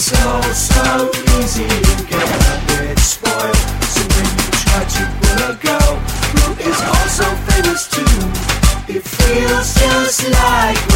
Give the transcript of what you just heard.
so easy to get a bit spoiled. So when you try to pull a girl who is also famous too, it feels just like